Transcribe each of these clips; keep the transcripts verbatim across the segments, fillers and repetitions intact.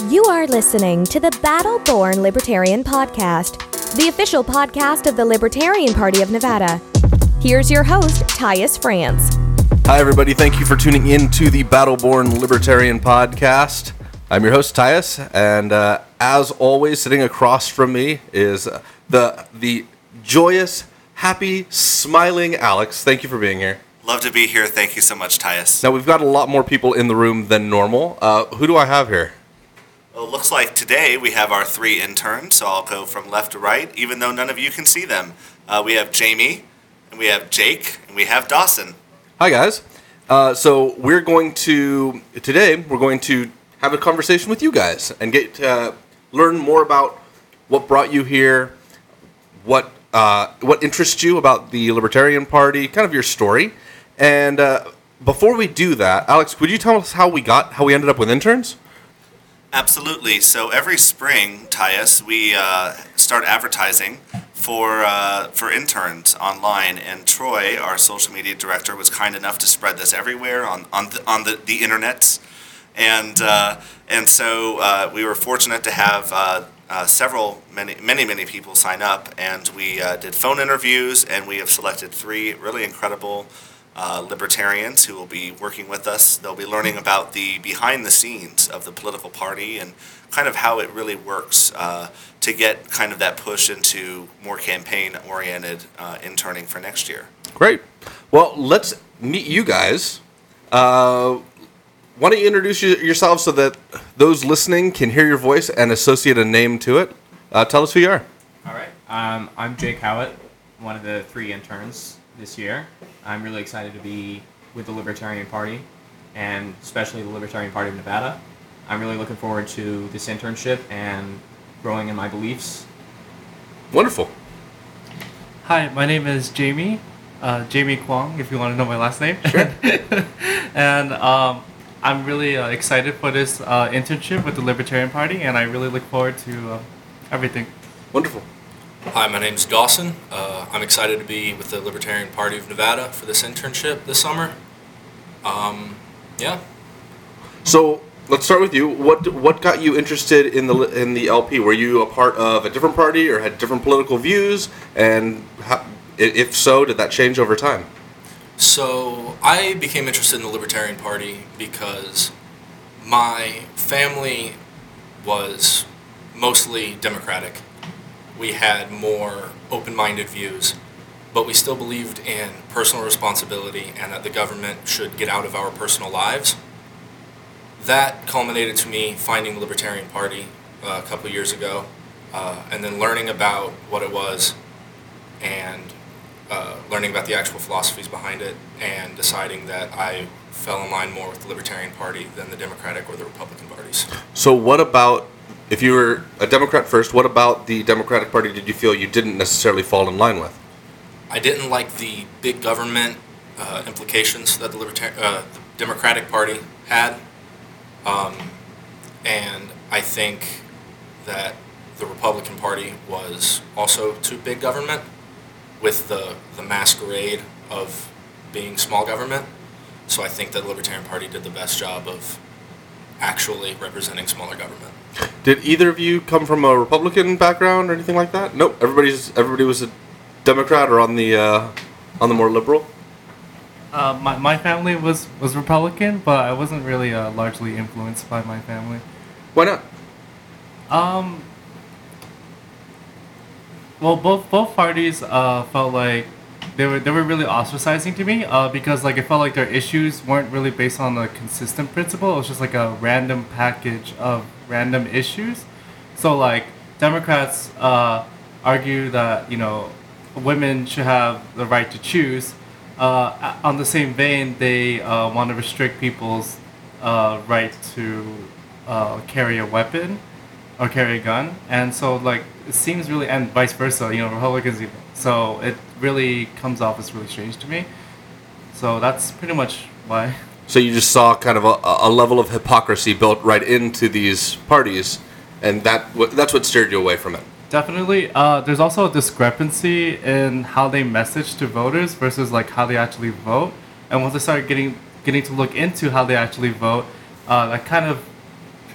You are listening to the Battle-Born Libertarian Podcast, the official podcast of the Libertarian Party of Nevada. Here's your host, Tyus France. Hi, everybody. Thank you for tuning in to the Battle-Born Libertarian Podcast. I'm your host, Tyus, and uh, as always, sitting across from me is the the joyous, happy, smiling Alex. Thank you for being here. Love to be here. Thank you so much, Tyus. Now, we've got a lot more people in the room than normal. Uh, who do I have here? Well, it looks like today we have our three interns, so I'll go from left to right, even though none of you can see them. Uh, we have Jamie, and we have Jake, and we have Dawson. Hi, guys. Uh, so we're going to, today, we're going to have a conversation with you guys and get to uh, learn more about what brought you here, what uh, what interests you about the Libertarian Party, kind of your story. And uh, before we do that, Alex, would you tell us how we got, how we ended up with interns? Absolutely. So every spring, Tyus, we uh, start advertising for uh, for interns online, and Troy, our social media director, was kind enough to spread this everywhere on on the on the, the internets, and uh, and so uh, we were fortunate to have uh, uh, several many many many people sign up, and we uh, did phone interviews, and we have selected three really incredible Uh, libertarians who will be working with us. They'll be learning about the behind the scenes of the political party and kind of how it really works uh, to get kind of that push into more campaign-oriented uh, interning for next year. Great. Well, let's meet you guys. Uh, why don't you introduce yourselves so that those listening can hear your voice and associate a name to it? Uh, tell us who you are. All right. Um, I'm Jake Howitt, one of the three interns this year. I'm really excited to be with the Libertarian Party, and especially the Libertarian Party of Nevada. I'm really looking forward to this internship and growing in my beliefs. Wonderful. Hi, my name is Jamie, uh, Jamie Kwong, if you want to know my last name. Sure. And um, I'm really uh, excited for this uh, internship with the Libertarian Party, and I really look forward to uh, everything. Wonderful. Hi, my name's Dawson. Uh, I'm excited to be with the Libertarian Party of Nevada for this internship this summer. Um, yeah. So let's start with you. What what got you interested in the in the L P? Were you a part of a different party or had different political views? And how, if so, did that change over time? So I became interested in the Libertarian Party because my family was mostly Democratic. We had more open-minded views, but we still believed in personal responsibility and that the government should get out of our personal lives. That culminated to me finding the Libertarian Party uh, a couple of years ago, uh, and then learning about what it was, and uh, learning about the actual philosophies behind it, and deciding that I fell in line more with the Libertarian Party than the Democratic or the Republican parties. So what about, if you were a Democrat first, what about the Democratic Party did you feel you didn't necessarily fall in line with? I didn't like the big government uh, implications that the, Libertar- uh, the Democratic Party had. Um, and I think that the Republican Party was also too big government with the, the masquerade of being small government. So I think that the Libertarian Party did the best job of actually representing smaller government. Did either of you come from a Republican background or anything like that? Nope. Everybody's everybody was a Democrat or on the uh, on the more liberal. Uh, my, my family was, was Republican, but I wasn't really uh, largely influenced by my family. Why not? Um, well, both both parties uh, felt like they were they were really ostracizing to me uh, because like it felt like their issues weren't really based on a consistent principle. It was just like a random package of random issues. So like Democrats uh, argue that you know women should have the right to choose. Uh, on the same vein, they uh, want to restrict people's uh, right to uh, carry a weapon or carry a gun, and so like it seems really, and vice versa. You know, Republicans. So it really comes off as really strange to me. So that's pretty much why. So you just saw kind of a, a level of hypocrisy built right into these parties, and that that's what steered you away from it. Definitely. Uh, there's also a discrepancy in how they message to voters versus like how they actually vote. And once I started getting getting to look into how they actually vote, uh, that kind of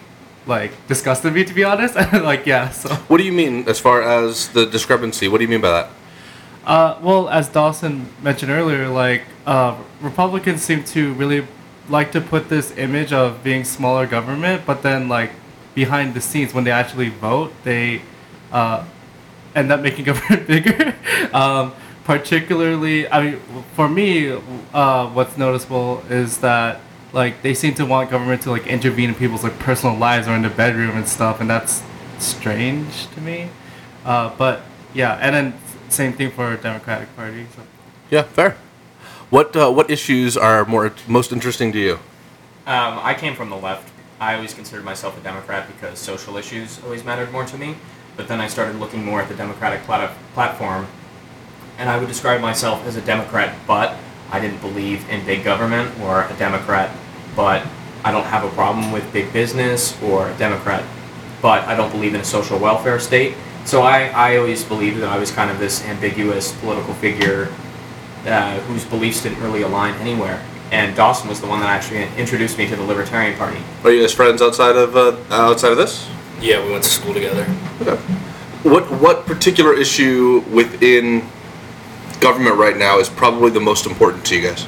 like disgusted me, to be honest. Like, yeah, so. What do you mean as far as the discrepancy? What do you mean by that? Uh, well, as Dawson mentioned earlier, like uh, Republicans seem to really like to put this image of being smaller government, but then like behind the scenes, when they actually vote, they uh, end up making government bigger. um, particularly, I mean, for me, uh, what's noticeable is that like they seem to want government to like intervene in people's like personal lives or in the bedroom and stuff, and that's strange to me. Uh, but yeah, and then same thing for Democratic Party. So. Yeah, fair. What uh, what issues are more most interesting to you? Um, I came from the left. I always considered myself a Democrat because social issues always mattered more to me. But then I started looking more at the Democratic plat- platform, and I would describe myself as a Democrat, but I didn't believe in big government, or a Democrat, but I don't have a problem with big business, or a Democrat, but I don't believe in a social welfare state. So I, I always believed that I was kind of this ambiguous political figure uh, whose beliefs didn't really align anywhere. And Dawson was the one that actually introduced me to the Libertarian Party. Are you guys friends outside of uh, outside of this? Yeah, we went to school together. Okay. What what particular issue within government right now is probably the most important to you guys?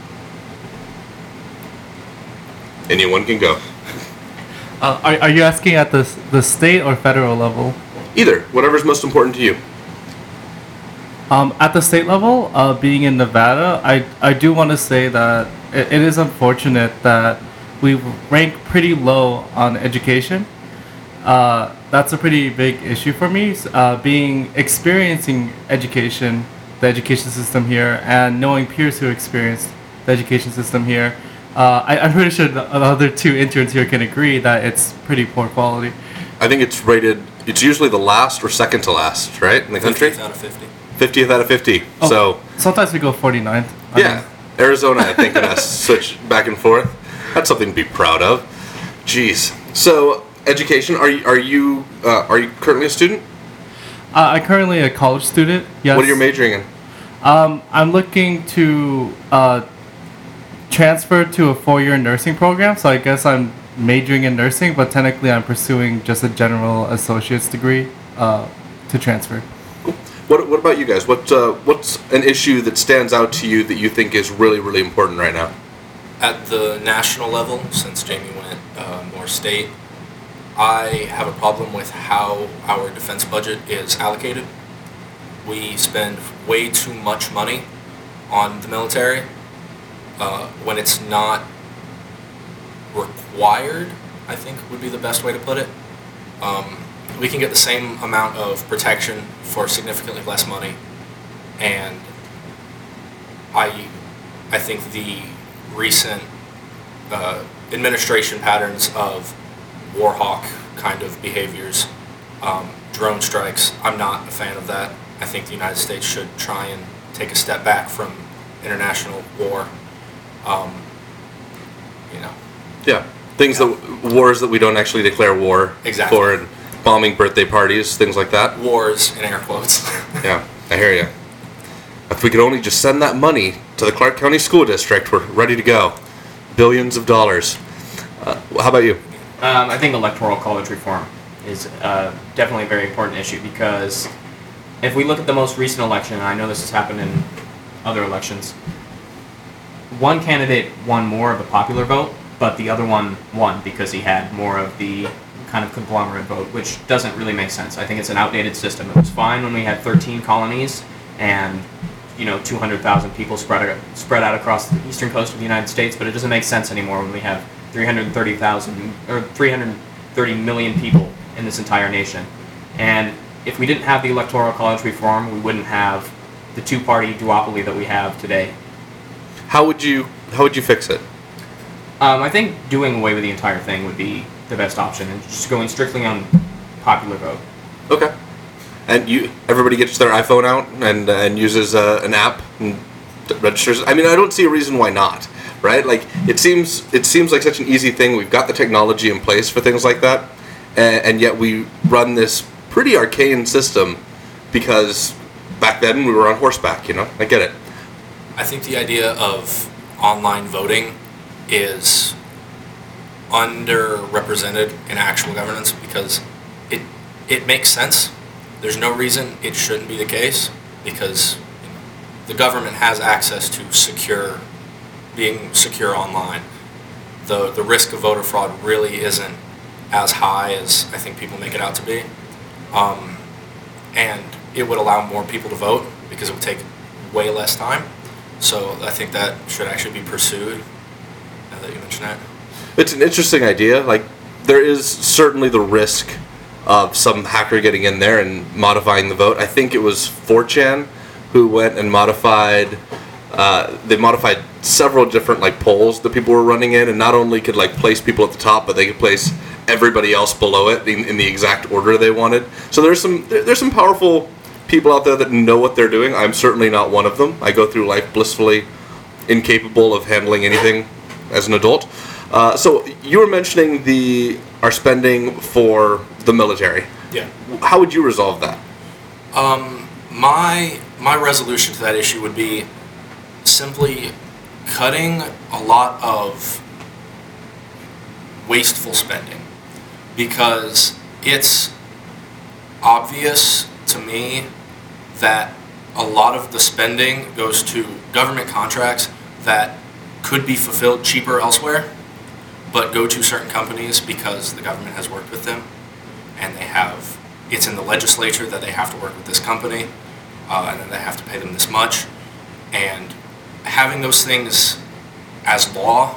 Anyone can go. Uh, are, are you asking at the the state or federal level? Either, whatever's most important to you. Um, at the state level, uh, being in Nevada, I, I do want to say that it, it is unfortunate that we rank pretty low on education. Uh, that's a pretty big issue for me. Uh, being experiencing education, the education system here, and knowing peers who experienced the education system here, uh, I, I'm pretty sure the other two interns here can agree that it's pretty poor quality. I think it's rated. It's usually the last or second to last, right, in the country. fiftieth out of fifty. fiftieth out of fifty. Oh, so sometimes we go forty-ninth. I yeah, mean. Arizona, I think, and us switch back and forth. That's something to be proud of. Jeez. So education. Are you are you uh, are you currently a student? Uh, I'm currently a college student. Yes. What are you majoring in? Um, I'm looking to uh, transfer to a four-year nursing program. So I guess I'm majoring in nursing, but technically I'm pursuing just a general associate's degree uh, to transfer. Cool. What What about you guys? What uh, What's an issue that stands out to you that you think is really really important right now? At the national level, since Jamie went uh, more state, I have a problem with how our defense budget is allocated. We spend way too much money on the military uh, when it's not required, I think would be the best way to put it. Um, we can get the same amount of protection for significantly less money, and I, I think the recent uh, administration patterns of war hawk kind of behaviors, um, drone strikes, I'm not a fan of that. I think the United States should try and take a step back from international war. Um, you know. Yeah, things Yeah. that wars that we don't actually declare war Exactly. for, and bombing birthday parties, things like that. Wars in air quotes. Yeah, I hear you. If we could only just send that money to the Clark County School District, we're ready to go. Billions of dollars. Uh, how about you? Um, I think electoral college reform is uh, definitely a very important issue, because if we look at the most recent election, and I know this has happened in other elections, one candidate won more of the popular vote, but the other one won because he had more of the kind of conglomerate vote, which doesn't really make sense. I think it's an outdated system. It was fine when we had thirteen colonies and, you know, two hundred thousand people spread out, spread out across the eastern coast of the United States, but it doesn't make sense anymore when we have three hundred thirty thousand or three hundred thirty million people in this entire nation. And if we didn't have the electoral college reform, we wouldn't have the two-party duopoly that we have today. How would you How would you fix it? Um, I think doing away with the entire thing would be the best option, and just going strictly on popular vote. Okay. And you, everybody gets their iPhone out and uh, and uses uh, an app and registers. I mean, I don't see a reason why not, right? Like it seems it seems like such an easy thing. We've got the technology in place for things like that, and, and yet we run this pretty arcane system because back then we were on horseback. You know, I get it. I think the idea of online voting is underrepresented in actual governance because it it makes sense. There's no reason it shouldn't be the case because you know, the government has access to secure, being secure online. The the risk of voter fraud really isn't as high as I think people make it out to be, um, and it would allow more people to vote because it would take way less time. So I think that should actually be pursued. Now that you mention that. It's an interesting idea. Like, there is certainly the risk of some hacker getting in there and modifying the vote. I think it was four chan who went and modified. Uh, they modified several different like polls that people were running in, and not only could like place people at the top, but they could place everybody else below it in, in the exact order they wanted. So there's some there, there's some powerful people out there that know what they're doing. I'm certainly not one of them. I go through life blissfully incapable of handling anything as an adult. Uh, so you were mentioning the our spending for the military. Yeah. How would you resolve that? Um, my my resolution to that issue would be simply cutting a lot of wasteful spending, because it's obvious to me that a lot of the spending goes to government contracts that could be fulfilled cheaper elsewhere, but go to certain companies because the government has worked with them, and they have, it's in the legislature that they have to work with this company, uh, and then they have to pay them this much. And having those things as law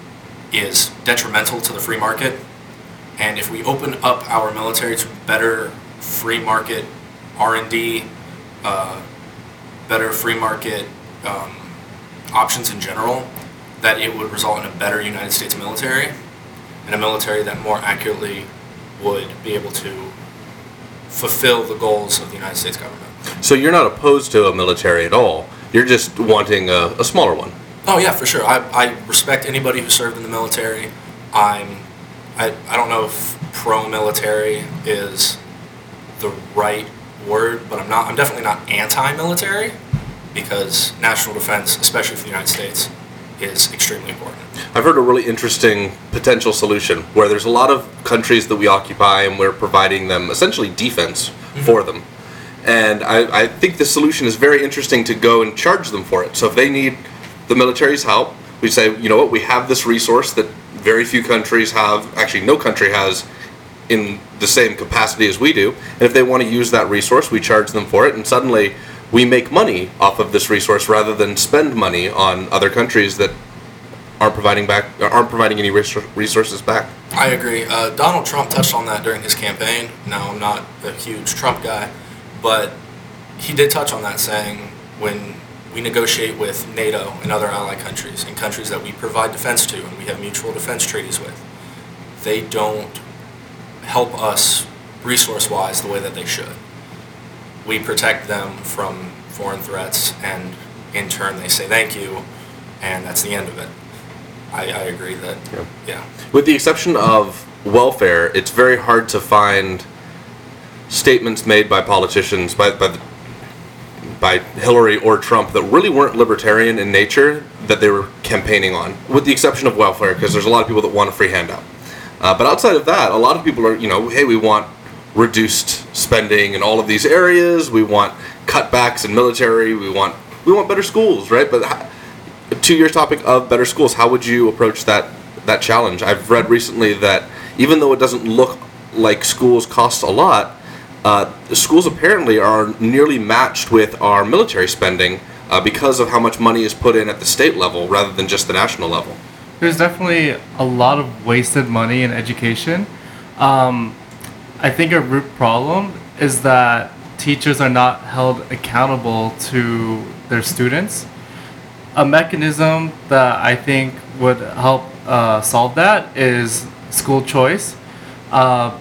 is detrimental to the free market. And if we open up our military to better free market R and D, uh, better free market um, options in general, that it would result in a better United States military, and a military that more accurately would be able to fulfill the goals of the United States government. So you're not opposed to a military at all. You're just wanting a, a smaller one. Oh yeah, for sure. I, I respect anybody who served in the military. I'm, I, I don't know if pro-military is the right word, but I'm not. I'm definitely not anti-military, because national defense, especially for the United States, is extremely important. I've heard a really interesting potential solution where there's a lot of countries that we occupy and we're providing them essentially defense mm-hmm. for them. And I, I think the solution is very interesting to go and charge them for it. So if they need the military's help, we say, you know what, we have this resource that very few countries have, actually no country has in the same capacity as we do. And if they want to use that resource, we charge them for it, and suddenly we make money off of this resource rather than spend money on other countries that aren't providing back, aren't providing any resources back. I agree. Uh, Donald Trump touched on that during his campaign. Now, I'm not a huge Trump guy, but he did touch on that, saying when we negotiate with NATO and other ally countries and countries that we provide defense to and we have mutual defense treaties with, they don't help us resource-wise the way that they should. We protect them from foreign threats, and in turn they say thank you, and that's the end of it. I, I agree that, yeah. yeah. With the exception of welfare, it's very hard to find statements made by politicians, by by, the, by Hillary or Trump, that really weren't libertarian in nature that they were campaigning on, with the exception of welfare, because there's a lot of people that want a free handout. Uh, but outside of that, a lot of people are, you know, hey, we want reduced spending in all of these areas, we want cutbacks in military, we want we want better schools, right? But how, to your topic of better schools, how would you approach that that challenge? I've read recently that even though it doesn't look like schools cost a lot, uh, schools apparently are nearly matched with our military spending uh, because of how much money is put in at the state level rather than just the national level. There's definitely a lot of wasted money in education. Um, I think a root problem is that teachers are not held accountable to their students. A mechanism that I think would help uh, solve that is school choice. Uh,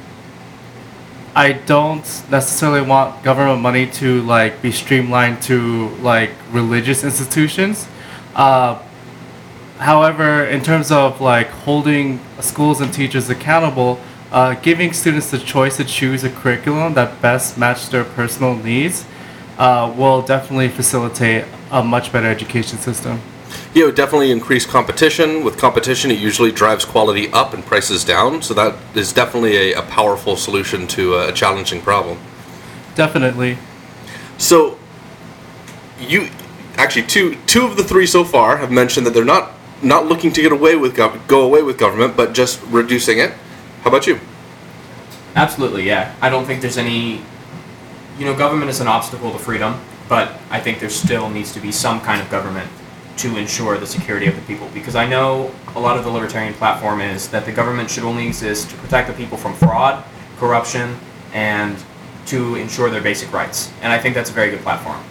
I don't necessarily want government money to like be streamlined to like religious institutions. Uh, however, in terms of like holding schools and teachers accountable, uh, giving students the choice to choose a curriculum that best matches their personal needs uh, will definitely facilitate a much better education system. Yeah, it would definitely increase competition. With competition, it usually drives quality up and prices down. So that is definitely a, a powerful solution to a challenging problem. Definitely. So, you actually two two of the three so far have mentioned that they're not not looking to get away with gov- go away with government, but just reducing it. How about you? Absolutely, yeah. I don't think there's any, you know, government is an obstacle to freedom, but I think there still needs to be some kind of government to ensure the security of the people. Because I know a lot of the libertarian platform is that the government should only exist to protect the people from fraud, corruption, and to ensure their basic rights. And I think that's a very good platform.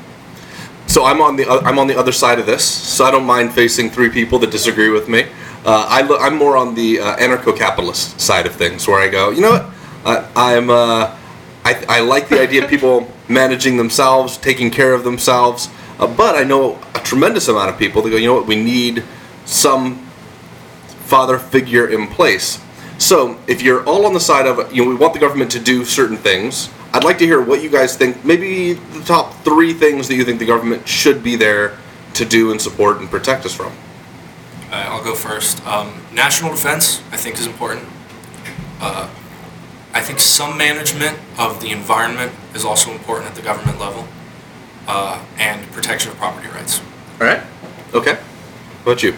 So I'm on the uh, I'm on the other side of this. So I don't mind facing three people that disagree with me. Uh, I lo- I'm more on the uh, anarcho-capitalist side of things, where I go, you know what? Uh, I'm uh, I I like the idea of people managing themselves, taking care of themselves. Uh, but I know a tremendous amount of people that go, you know what? We need some father figure in place. So if you're all on the side of, you know, we want the government to do certain things, I'd like to hear what you guys think, maybe the top three things that you think the government should be there to do and support and protect us from. Uh, I'll go first. Um, national defense, I think, is important. Uh, I think some management of the environment is also important at the government level, uh, and protection of property rights. All right. Okay. What about you?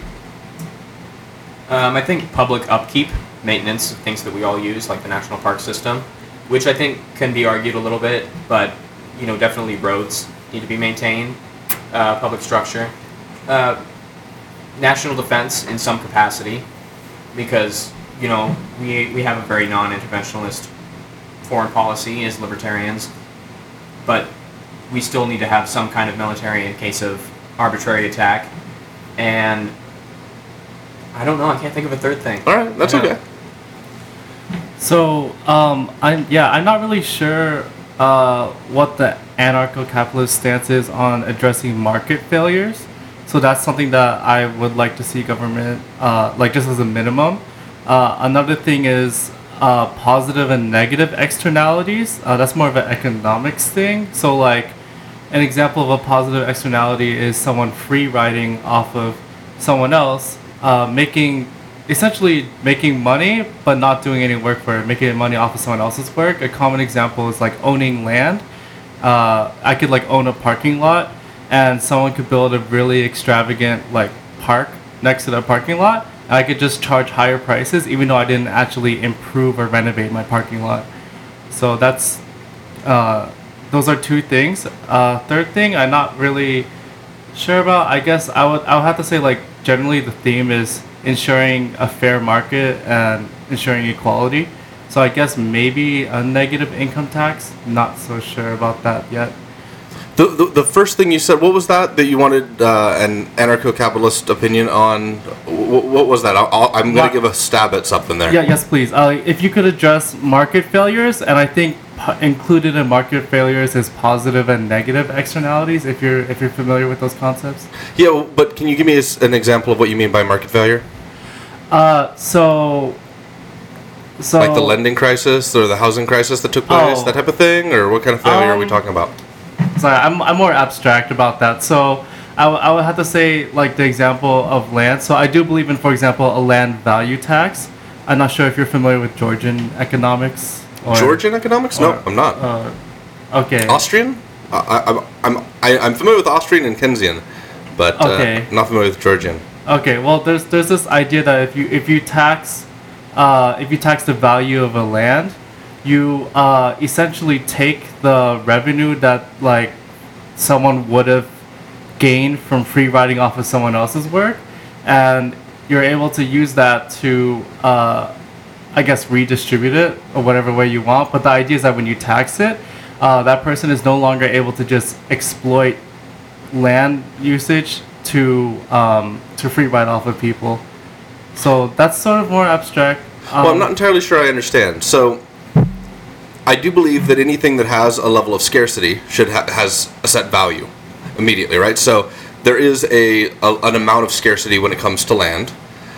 Um, I think public upkeep, maintenance of things that we all use, like the national park system, which I think can be argued a little bit, but, you know, definitely roads need to be maintained, uh, public structure. Uh, national defense in some capacity, because, you know, we, we have a very non-interventionalist foreign policy as libertarians, but we still need to have some kind of military in case of arbitrary attack. And I don't know, I can't think of a third thing. All right, that's Yeah. okay. So, um, I'm yeah, I'm not really sure uh, what the anarcho-capitalist stance is on addressing market failures. So that's something that I would like to see government, uh, like just as a minimum. Uh, another thing is uh, positive and negative externalities. Uh, that's more of an economics thing. So like an example of a positive externality is someone free riding off of someone else, uh, making essentially making money but not doing any work for it, making money off of someone else's work. A common example is like owning land. Uh, I could like own a parking lot, and someone could build a really extravagant like park next to the parking lot. And I could just charge higher prices even though I didn't actually improve or renovate my parking lot. So that's uh, those are two things. Uh, third thing I'm not really sure about. I guess I would I would have to say like generally the theme is ensuring a fair market and ensuring equality. So I guess maybe a negative income tax. Not so sure about that yet. The, the the first thing you said, what was that that you wanted uh, an anarcho-capitalist opinion on? What, what was that? I'll, I'll, I'm going Mar- to give a stab at something there. Yeah, yes, please. Uh, if you could address market failures, and I think p- included in market failures is positive and negative externalities. If you're if you're familiar with those concepts. Yeah, well, but can you give me a s an example of what you mean by market failure? Uh, so. So. Like the lending crisis or the housing crisis that took place, Oh. that type of thing, or what kind of failure are we Um, talking about? Sorry, I'm, I'm more abstract about that. So I, w- I would have to say like the example of land. So I do believe in, for example, a land value tax. I'm not sure if you're familiar with Georgian economics. Or, Georgian economics? No, or, I'm not. Uh, okay. Austrian? I, I, I'm I'm I, I'm familiar with Austrian and Keynesian, but Okay. uh, not familiar with Georgian. Okay. Well, there's there's this idea that if you if you tax, uh, if you tax the value of a land, you uh, essentially take the revenue that like someone would have gained from free riding off of someone else's work, and you're able to use that to, uh, I guess, redistribute it or whatever way you want. But the idea is that when you tax it, uh, that person is no longer able to just exploit land usage to um, to free ride off of people. So that's sort of more abstract. Um, Well, I'm not entirely sure I understand. So, I do believe that anything that has a level of scarcity should ha- has a set value immediately, right? So there is a, a an amount of scarcity when it comes to land.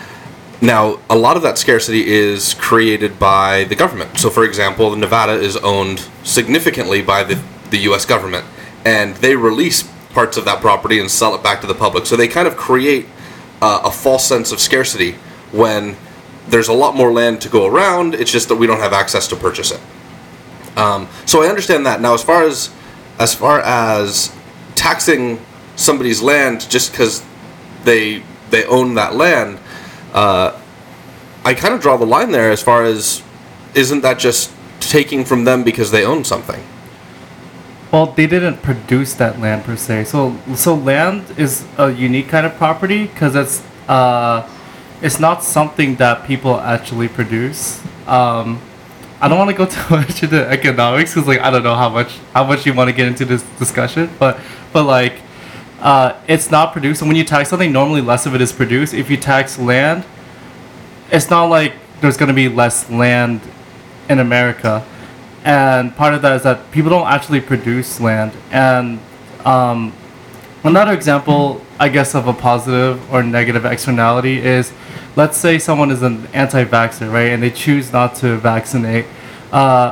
Now, a lot of that scarcity is created by the government. So, for example, Nevada is owned significantly by the the U S government, and they release parts of that property and sell it back to the public. So they kind of create uh, a false sense of scarcity when there's a lot more land to go around. It's just that we don't have access to purchase it. Um, so I understand that. Now, as far as as far as taxing somebody's land just because they they own that land, uh, I kind of draw the line there. As far as, isn't that just taking from them because they own something? Well, they didn't produce that land per se. So, so land is a unique kind of property because it's uh, it's not something that people actually produce. Um, I don't want to go too much into economics because, like, I don't know how much how much you want to get into this discussion, but but like, uh, it's not produced. And when you tax something, normally less of it is produced. If you tax land, it's not like there's going to be less land in America. And part of that is that people don't actually produce land. And um, another example, I guess, of a positive or negative externality is, let's say someone is an anti-vaxxer, right? And they choose not to vaccinate. Uh,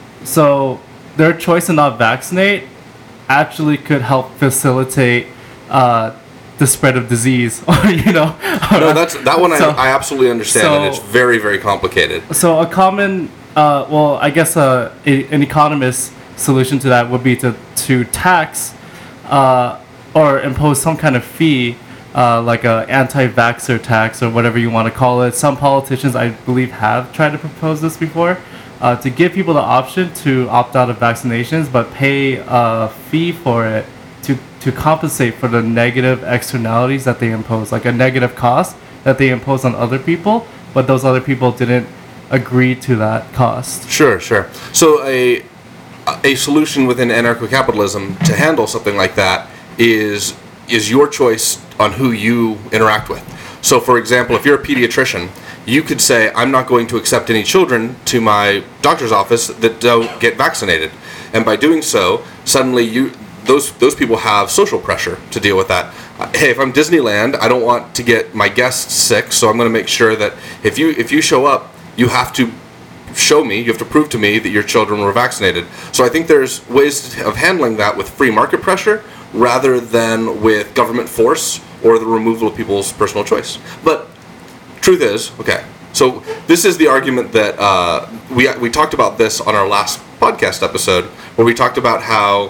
so their choice to not vaccinate actually could help facilitate uh, the spread of disease. Or, you know. No, that's that one So- I, I absolutely understand, so- and it's very, very complicated. So a common, uh, well, I guess uh, a, an economist's solution to that would be to to tax uh, or impose some kind of fee, uh, like a anti-vaxxer tax or whatever you want to call it. Some politicians, I believe, have tried to propose this before, uh, to give people the option to opt out of vaccinations, but pay a fee for it to to compensate for the negative externalities that they impose, like a negative cost that they impose on other people, but those other people didn't agree to that cost. Sure, sure. So a a solution within anarcho-capitalism to handle something like that is is your choice on who you interact with. So, for example, if you're a pediatrician, you could say, I'm not going to accept any children to my doctor's office that don't get vaccinated. And by doing so, suddenly you those those people have social pressure to deal with that. Uh, hey, if I'm Disneyland, I don't want to get my guests sick, so I'm going to make sure that if you if you show up, you have to show me, you have to prove to me that your children were vaccinated. So I think there's ways of handling that with free market pressure rather than with government force or the removal of people's personal choice. But truth is, okay, so this is the argument that uh, we we talked about this on our last podcast episode, where we talked about how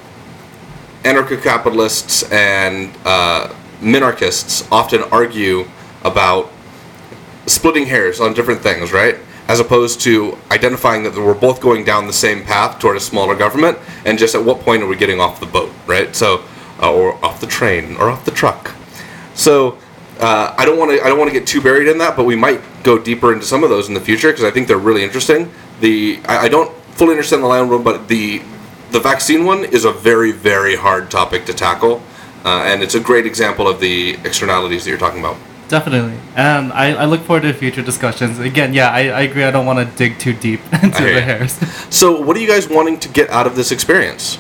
anarcho-capitalists and uh, minarchists often argue about splitting hairs on different things, right? As opposed to identifying that we're both going down the same path toward a smaller government, and just at what point are we getting off the boat, right? So, uh, or off the train, or off the truck. So, uh, I don't want to I don't want to get too buried in that, but we might go deeper into some of those in the future because I think they're really interesting. The I, I don't fully understand the land one, but the the vaccine one is a very very hard topic to tackle, uh, and it's a great example of the externalities that you're talking about. Definitely. And I, I look forward to future discussions. Again, yeah, I, I agree. I don't want to dig too deep into hear the you. hairs. So, what are you guys wanting to get out of this experience?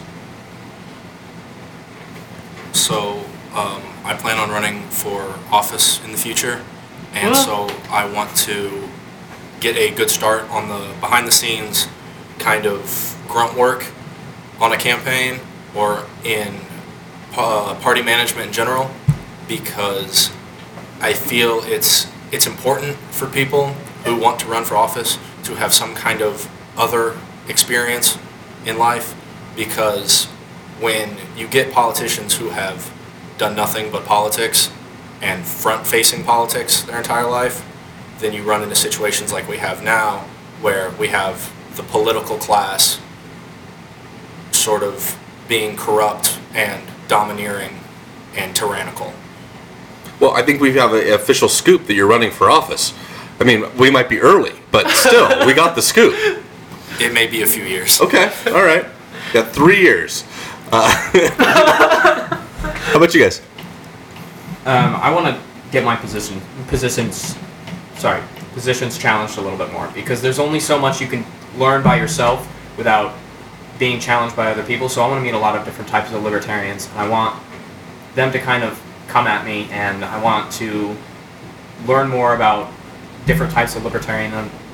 So um, I plan on running for office in the future, and Well- so I want to get a good start on the behind-the-scenes kind of grunt work on a campaign or in uh, party management in general, because I feel it's it's important for people who want to run for office to have some kind of other experience in life, because when you get politicians who have done nothing but politics and front-facing politics their entire life, then you run into situations like we have now, where we have the political class sort of being corrupt and domineering and tyrannical. Well, I think we have an official scoop that you're running for office. I mean, we might be early, but still, we got the scoop. It may be a few years. Okay, all right. Got three years. Uh, how about you guys? Um, I want to get my position positions, sorry, positions challenged a little bit more, because there's only so much you can learn by yourself without being challenged by other people. So I want to meet a lot of different types of libertarians, and I want them to kind of come at me, and I want to learn more about different types of libertarian,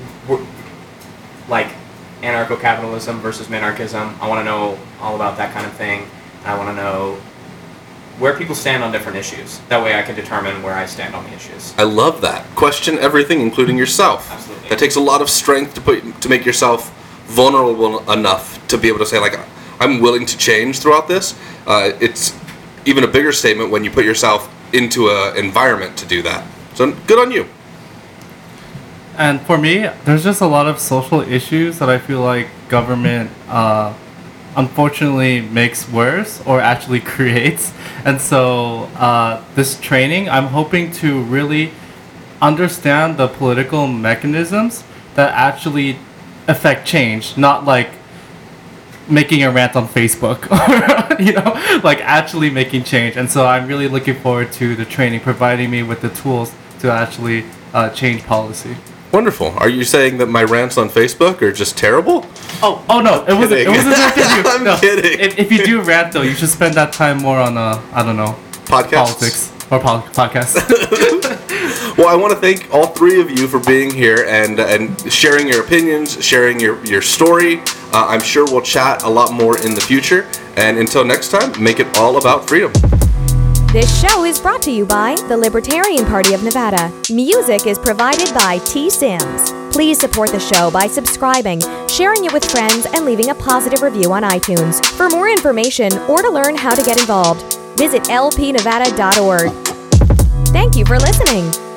like anarcho-capitalism versus minarchism. I want to know all about that kind of thing. I want to know where people stand on different issues. That way I can determine where I stand on the issues. I love that. Question everything, including yourself. Absolutely. That takes a lot of strength to put to make yourself vulnerable enough to be able to say, like, I'm willing to change throughout this. Uh, it's even a bigger statement when you put yourself into an environment to do that. So good on you. And for me, there's just a lot of social issues that I feel like government uh, unfortunately makes worse or actually creates. And so uh, this training, I'm hoping to really understand the political mechanisms that actually affect change, not like making a rant on Facebook or, you know, like actually making change. And so I'm really looking forward to the training providing me with the tools to actually uh, change policy. Wonderful. Are you saying that my rants on Facebook are just terrible? Oh, oh no, it wasn't. It kidding. wasn't that good. I'm no. kidding. If, if you do rant though, you should spend that time more on uh, I don't know, Podcasts? politics or pol- podcasts. Well, I want to thank all three of you for being here and and sharing your opinions, sharing your, your story. Uh, I'm sure we'll chat a lot more in the future. And until next time, make it all about freedom. This show is brought to you by the Libertarian Party of Nevada. Music is provided by T. Sims. Please support the show by subscribing, sharing it with friends, and leaving a positive review on iTunes. For more information or to learn how to get involved, visit l p nevada dot org. Thank you for listening.